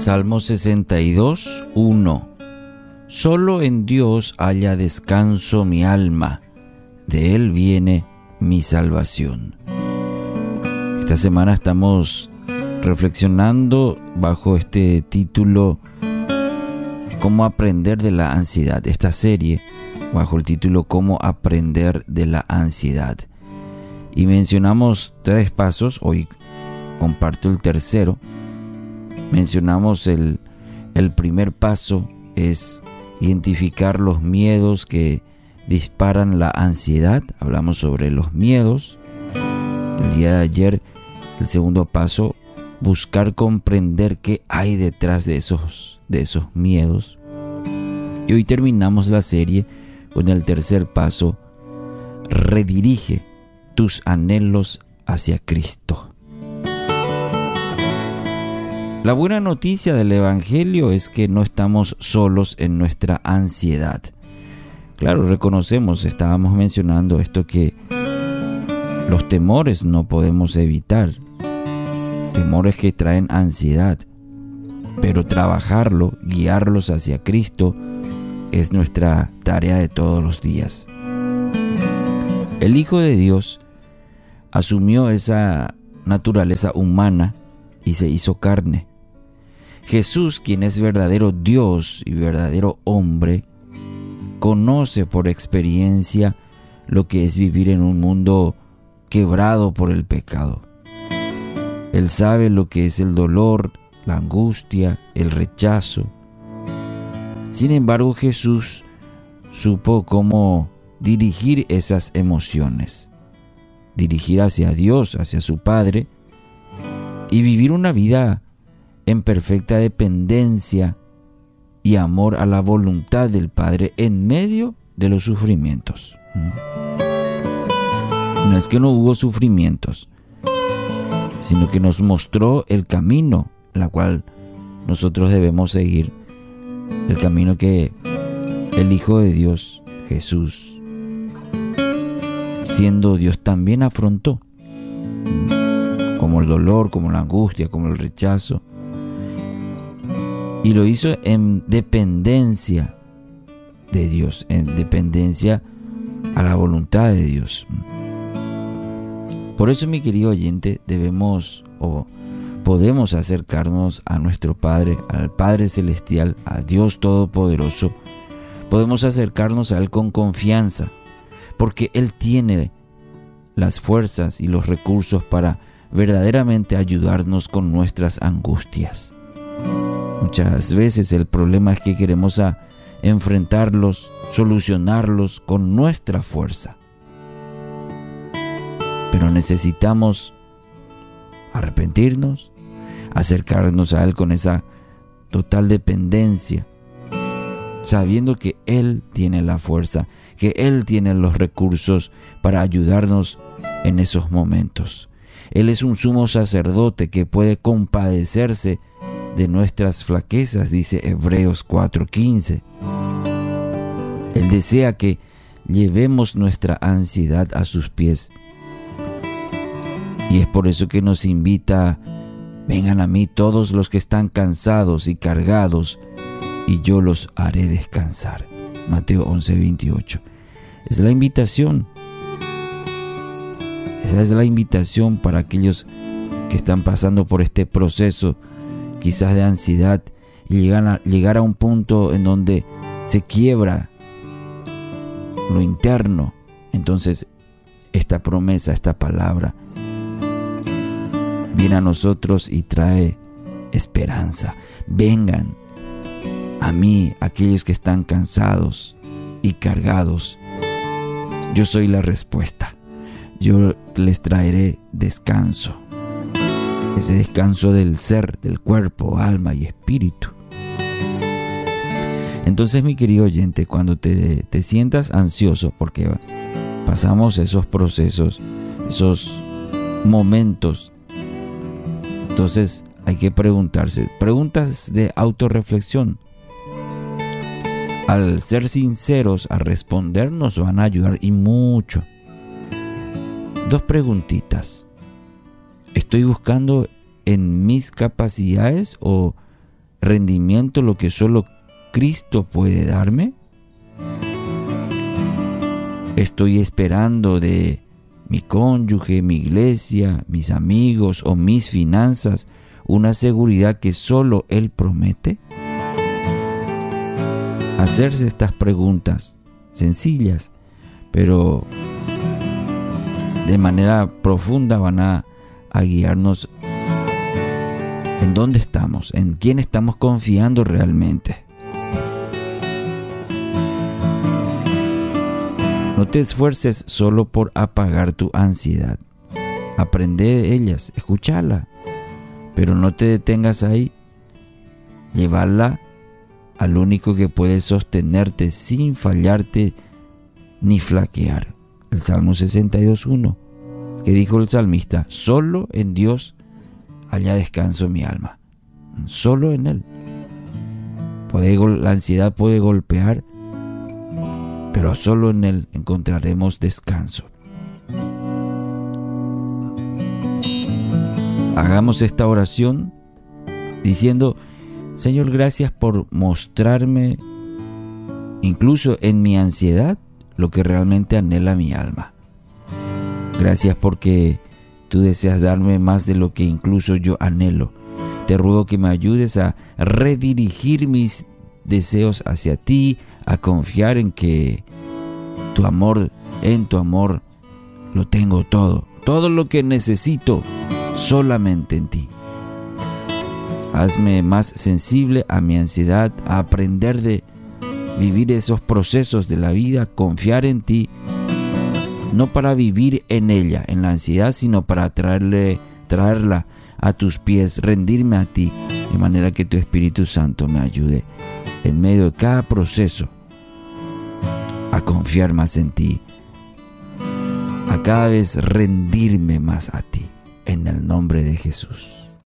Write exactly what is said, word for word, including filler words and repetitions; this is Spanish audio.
Salmo sesenta y dos, uno. Solo en Dios halla descanso mi alma, de Él viene mi salvación. Esta semana estamos reflexionando bajo este título Cómo aprender de la ansiedad. Esta serie bajo el título Cómo aprender de la ansiedad. Y mencionamos tres pasos, hoy comparto el tercero. Mencionamos el, el primer paso es identificar los miedos que disparan la ansiedad. Hablamos sobre los miedos. El día de ayer, el segundo paso, buscar comprender qué hay detrás de esos, de esos miedos. Y hoy terminamos la serie con el tercer paso, redirige tus anhelos hacia Cristo. La buena noticia del Evangelio es que no estamos solos en nuestra ansiedad. Claro, reconocemos, estábamos mencionando esto, que los temores no podemos evitar. Temores que traen ansiedad. Pero trabajarlo, guiarlos hacia Cristo, es nuestra tarea de todos los días. El Hijo de Dios asumió esa naturaleza humana y se hizo carne. Jesús, quien es verdadero Dios y verdadero hombre, conoce por experiencia lo que es vivir en un mundo quebrado por el pecado. Él sabe lo que es el dolor, la angustia, el rechazo. Sin embargo, Jesús supo cómo dirigir esas emociones, dirigir hacia Dios, hacia su Padre, y vivir una vida en perfecta dependencia y amor a la voluntad del Padre en medio de los sufrimientos. No es que no hubo sufrimientos, sino que nos mostró el camino, la cual nosotros debemos seguir, el camino que el Hijo de Dios, Jesús, siendo Dios, también afrontó, como el dolor, como la angustia, como el rechazo. Y lo hizo en dependencia de Dios, en dependencia a la voluntad de Dios. Por eso, mi querido oyente, debemos o podemos acercarnos a nuestro Padre, al Padre Celestial, a Dios Todopoderoso. Podemos acercarnos a Él con confianza, porque Él tiene las fuerzas y los recursos para verdaderamente ayudarnos con nuestras angustias. Muchas veces el problema es que queremos a enfrentarlos, solucionarlos con nuestra fuerza. Pero necesitamos arrepentirnos, acercarnos a Él con esa total dependencia, sabiendo que Él tiene la fuerza, que Él tiene los recursos para ayudarnos en esos momentos. Él es un sumo sacerdote que puede compadecerse de nuestras flaquezas, dice Hebreos cuatro quince. Él desea que llevemos nuestra ansiedad a sus pies. Y es por eso que nos invita: vengan a mí todos los que están cansados y cargados, y yo los haré descansar. Mateo once veintiocho. Es la invitación. Esa es la invitación para aquellos que están pasando por este proceso, quizás de ansiedad, y llegan a, llegar a un punto en donde se quiebra lo interno. Entonces, esta promesa, esta palabra, viene a nosotros y trae esperanza. Vengan a mí, aquellos que están cansados y cargados. Yo soy la respuesta. Yo les traeré descanso. Ese descanso del ser, del cuerpo, alma y espíritu. Entonces, mi querido oyente, cuando te, te sientas ansioso, porque pasamos esos procesos, esos momentos, entonces hay que preguntarse, preguntas de autorreflexión. Al ser sinceros, a responder, nos van a ayudar y mucho. Dos preguntitas. ¿Estoy buscando en mis capacidades o rendimiento lo que solo Cristo puede darme? ¿Estoy esperando de mi cónyuge, mi iglesia, mis amigos o mis finanzas una seguridad que solo Él promete? Hacerse estas preguntas sencillas, pero de manera profunda van a, a guiarnos en dónde estamos, en quién estamos confiando realmente. No te esfuerces solo por apagar tu ansiedad. Aprende de ellas, escúchala, pero no te detengas ahí. Llevarla al único que puede sostenerte sin fallarte ni flaquear. El Salmo sesenta y dos, uno, que dijo el salmista: solo en Dios haya descanso mi alma. Solo en Él. Puede, la ansiedad puede golpear, pero solo en Él encontraremos descanso. Hagamos esta oración diciendo: Señor, gracias por mostrarme, incluso en mi ansiedad, lo que realmente anhela mi alma. Gracias porque tú deseas darme más de lo que incluso yo anhelo. Te ruego que me ayudes a redirigir mis deseos hacia ti, a confiar en que tu amor, en tu amor, lo tengo todo. Todo lo que necesito, solamente en ti. Hazme más sensible a mi ansiedad, a aprender de vivir esos procesos de la vida, confiar en ti, no para vivir en ella, en la ansiedad, sino para traerle, traerla a tus pies, rendirme a ti, de manera que tu Espíritu Santo me ayude en medio de cada proceso a confiar más en ti, a cada vez rendirme más a ti, en el nombre de Jesús.